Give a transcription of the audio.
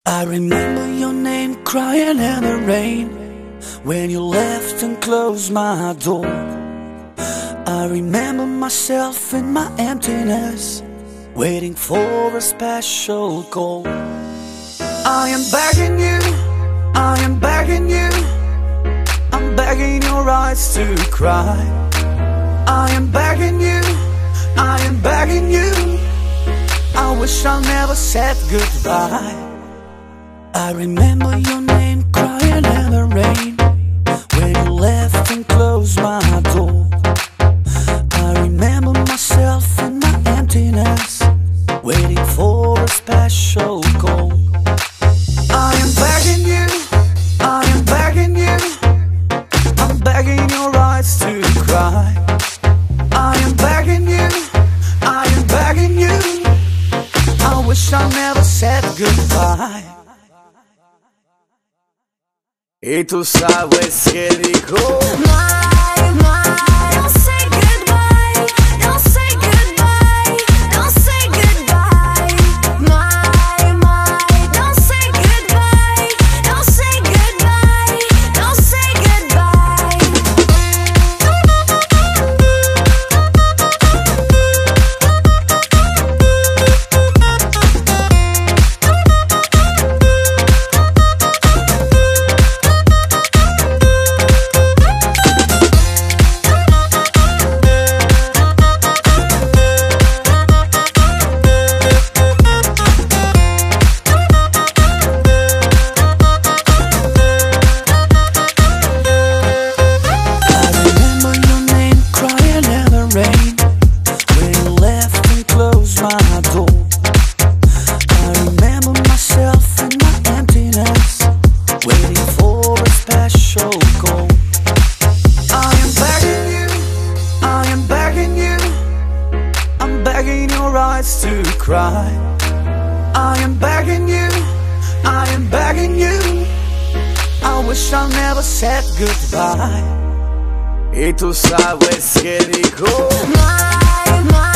I remember your name crying in the rain when you left and closed my door. I remember myself in my emptiness, waiting for a special call. I am begging you, I am begging you, I'm begging your eyes to cry. I am begging you, I am begging you, I wish I never said goodbye. I remember your name crying in the rain when you left and closed my door. I remember myself in my emptiness, waiting for a special call. I am begging you, I am begging you, I'm begging your eyes to cry. I am begging you, I am begging you, I wish I never said goodbye. E tu sabes que dijo My, don't say goodbye, don't say goodbye, don't say goodbye. My, don't say goodbye, don't say goodbye, don't say goodbye. To cry. I am begging you, I am begging you, I wish I never said goodbye. Y tú sabes que dijo My,